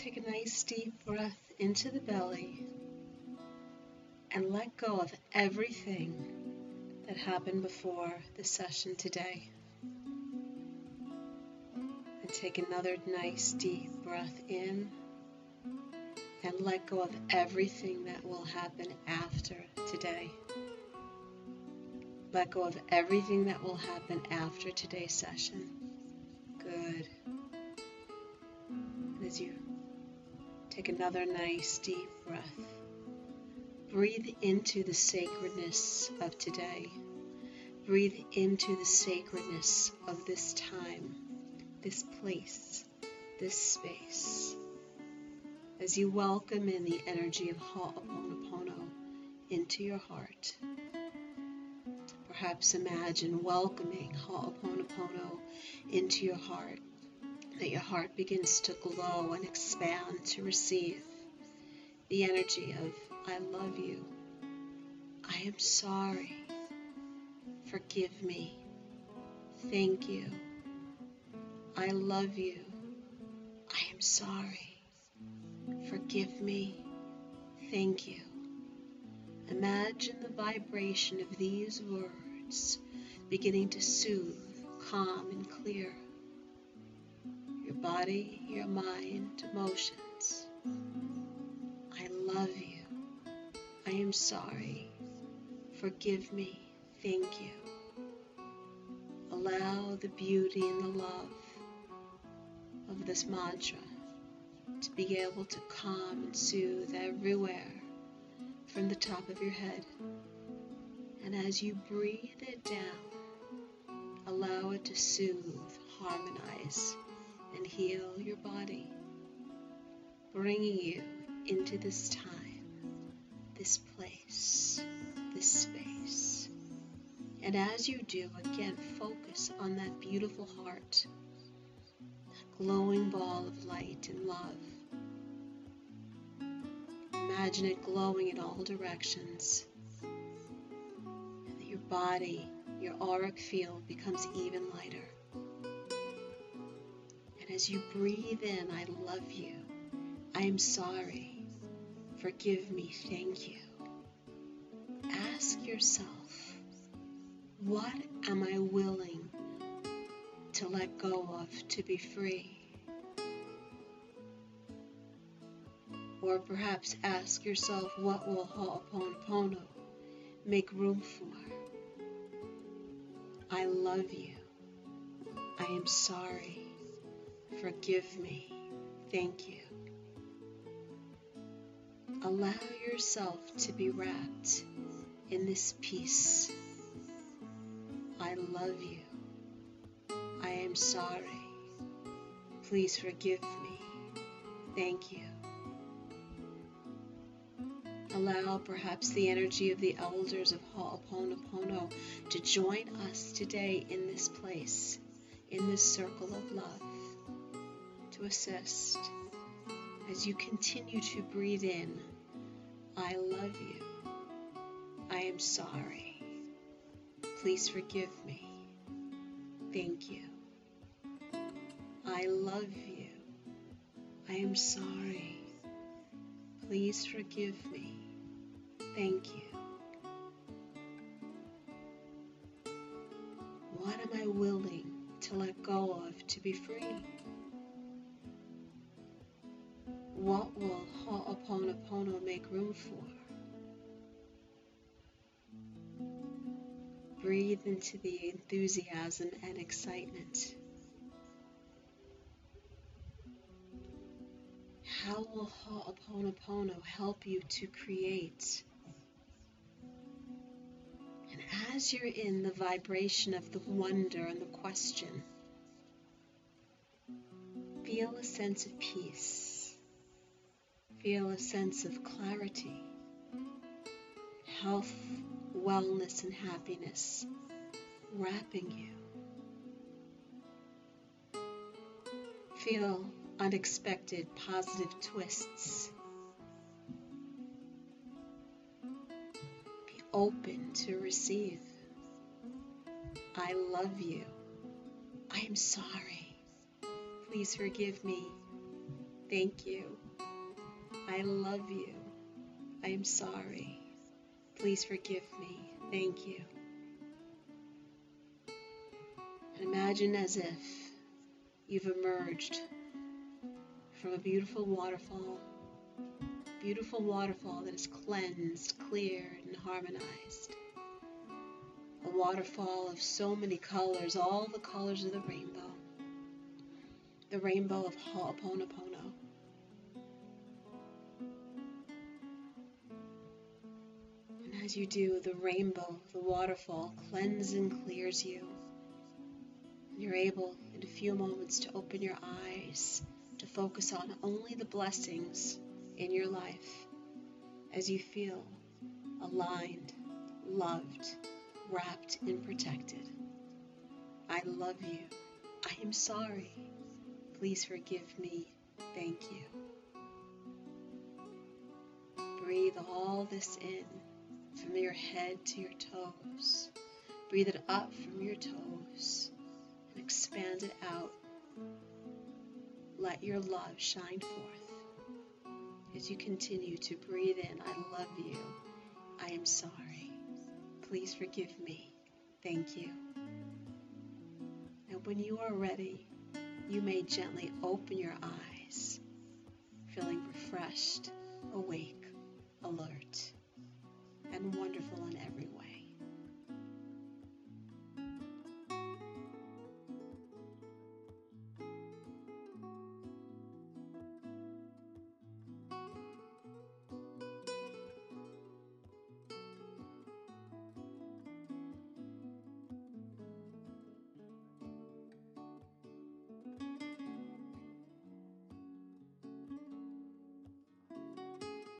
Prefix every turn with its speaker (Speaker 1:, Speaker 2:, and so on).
Speaker 1: Take a nice deep breath into the belly and let go of everything that happened before the session today. And take another nice deep breath in and let go of everything that will happen after today. Let go of everything that will happen after today's session. Good. As you take another nice deep breath, breathe into the sacredness of today. Breathe into the sacredness of this time, this place, this space. As you welcome in the energy of Ho'oponopono into your heart. Perhaps imagine welcoming Ho'oponopono into your heart, that your heart begins to glow and expand to receive the energy of I love you, I am sorry, forgive me, thank you, I love you, I am sorry, forgive me, thank you. Imagine the vibration of these words beginning to soothe, calm, and clear your body, your mind, emotions. I love you. I am sorry. Forgive me. Thank you. Allow the beauty and the love of this mantra to be able to calm and soothe everywhere from the top of your head. And as you breathe it down, allow it to soothe, harmonize, and heal your body, bringing you into this time, this place, this space. And as you do, again, focus on that beautiful heart, that glowing ball of light and love. Imagine it glowing in all directions, and that your body, your auric field becomes even lighter. And as you breathe in, I love you, I am sorry, forgive me, thank you. Ask yourself, what am I willing to let go of to be free? Or perhaps ask yourself, what will Ho'oponopono make room for? I love you. I am sorry. Forgive me. Thank you. Allow yourself to be wrapped in this peace. I love you. I am sorry. Please forgive me. Thank you. Allow perhaps the energy of the elders of Ho'oponopono to join us today in this place, in this circle of love, to assist as you continue to breathe in. I love you. I am sorry. Please forgive me. Thank you. I love you. I am sorry. Please forgive me. Thank you. What am I willing to let go of to be free? What will Ho'oponopono make room for? Breathe into the enthusiasm and excitement. How will Ho'oponopono help you to create? And as you're in the vibration of the wonder and the question, feel a sense of peace. Feel a sense of clarity, health, wellness, and happiness wrapping you. Feel unexpected positive twists. Be open to receive. I love you. I am sorry. Please forgive me. Thank you. I love you. I am sorry. Please forgive me. Thank you. And imagine as if you've emerged from a beautiful waterfall that is cleansed, cleared, and harmonized. A waterfall of so many colors, all the colors of the rainbow of Ho'oponopono. And as you do, the rainbow, the waterfall, cleanses and clears you. And you're able, in a few moments, to open your eyes, to focus on only the blessings in your life as you feel aligned, loved, wrapped, and protected. I love you. I am sorry. Please forgive me. Thank you. Breathe all this in from your head to your toes. Breathe it up from your toes and expand it out. Let your love shine forth as you continue to breathe in. I love you. I am sorry. Please forgive me. Thank you. And when you are ready, you may gently open your eyes, feeling refreshed, awake, alert, and wonderful in every way.